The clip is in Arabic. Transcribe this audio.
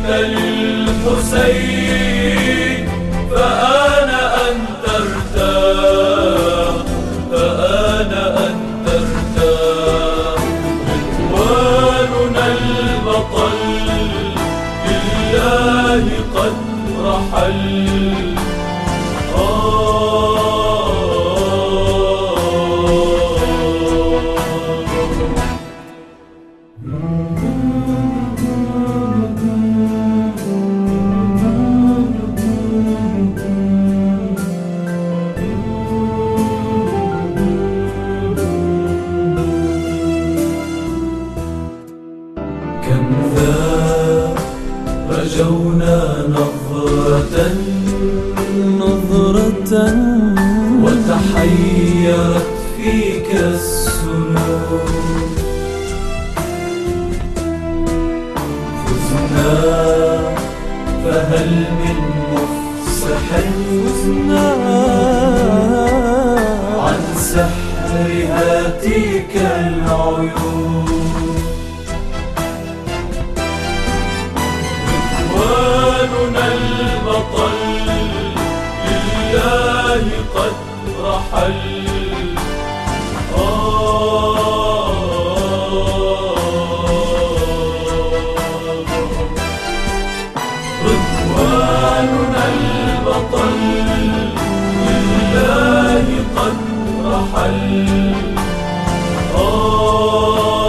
الحسين فآن أن ترتاح، فآن أن ترتاح. رضواننا البطل لله قد رحل. كم ذا رجونا نظرة وتحيرت فيك السنون. فزنا فهل من مفسح عن سحر هاتيك العيون. رضواننا البطل لله قد رحل. رضواننا البطل لله قد رحل.